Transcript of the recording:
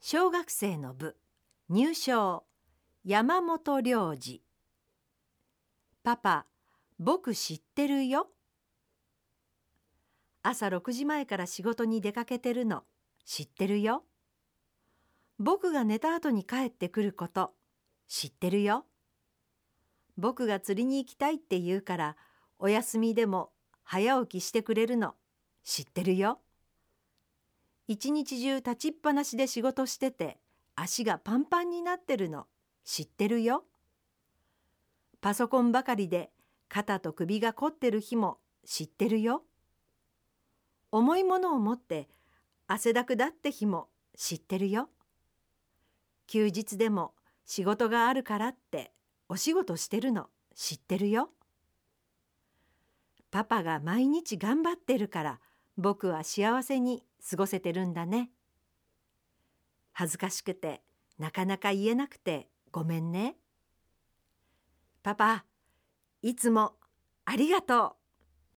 小学生の部入賞山本良二。パパ、僕知ってるよ。朝6時前から仕事に出かけてるの知ってるよ。僕が寝た後に帰ってくること知ってるよ。僕が釣りに行きたいって言うからお休みでも早起きしてくれるの知ってるよ。一日中立ちっぱなしで仕事してて足がパンパンになってるの知ってるよ。パソコンばかりで肩と首が凝ってる日も知ってるよ。重いものを持って汗だくだって日も知ってるよ。休日でも仕事があるからってお仕事してるの知ってるよ。パパが毎日頑張ってるから僕は幸せに過ごせてるんだね。恥ずかしくてなかなか言えなくてごめんね。パパ、いつもありがとう。